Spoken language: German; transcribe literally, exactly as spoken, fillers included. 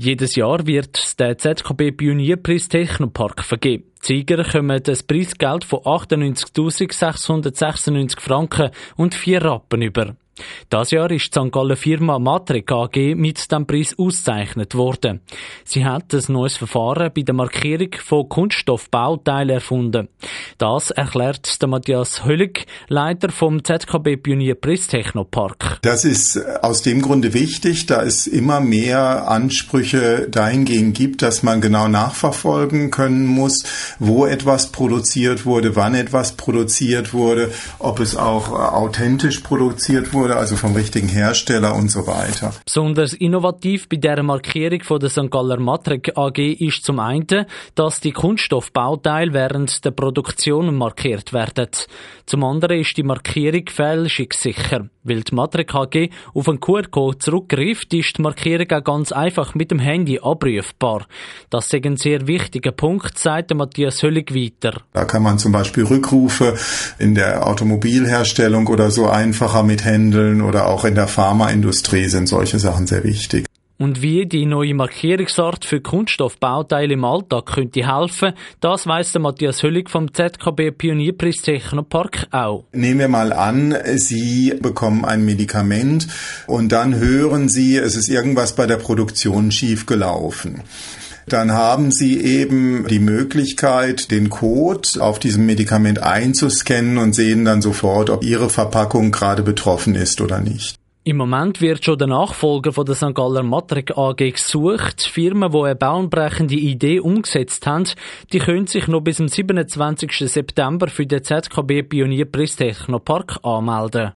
Jedes Jahr wird der Z K B Pionierpreis Technopark vergeben. Die Sieger bekommen das Preisgeld von achtundneunzigtausendsechshundertsechsundneunzig Franken und vier Rappen über. Das Jahr ist die Sankt Galler Firma Matrec A G mit dem Preis ausgezeichnet worden. Sie hat ein neues Verfahren bei der Markierung von Kunststoffbauteilen erfunden. Das erklärt der Matthias Höllig, Leiter vom Z K B Pionierpreis Technopark. Das ist aus dem Grunde wichtig, da es immer mehr Ansprüche dahingehend gibt, dass man genau nachverfolgen können muss, wo etwas produziert wurde, wann etwas produziert wurde, ob es auch authentisch produziert wurde, also vom richtigen Hersteller und so weiter. Besonders innovativ bei dieser Markierung von der Sankt Galler Matrec A G ist zum einen, dass die Kunststoffbauteile während der Produktion markiert werden. Zum anderen ist die Markierung fälschungssicher. Weil die Matrec A G auf einen Q R-Code zurückgreift, ist die Markierung auch ganz einfach mit dem Handy abrufbar. Das ist ein sehr wichtiger Punkt, sagt Matthias Höllig weiter. Da kann man zum Beispiel Rückrufe in der Automobilherstellung oder so einfacher mit handeln oder auch in der Pharmaindustrie sind solche Sachen sehr wichtig. Und wie die neue Markierungsart für Kunststoffbauteile im Alltag könnte helfen, das weiss der Matthias Höllig vom Z K B Pionierpreis Technopark auch. Nehmen wir mal an, Sie bekommen ein Medikament und dann hören Sie, es ist irgendwas bei der Produktion schief gelaufen. Dann haben Sie eben die Möglichkeit, den Code auf diesem Medikament einzuscannen und sehen dann sofort, ob Ihre Verpackung gerade betroffen ist oder nicht. Im Moment wird schon der Nachfolger von der Sankt Galler Matrec A G gesucht. Firmen, die eine bahnbrechende Idee umgesetzt haben, die können sich noch bis zum siebenundzwanzigsten September für den Z K B Pionierpreis Technopark anmelden.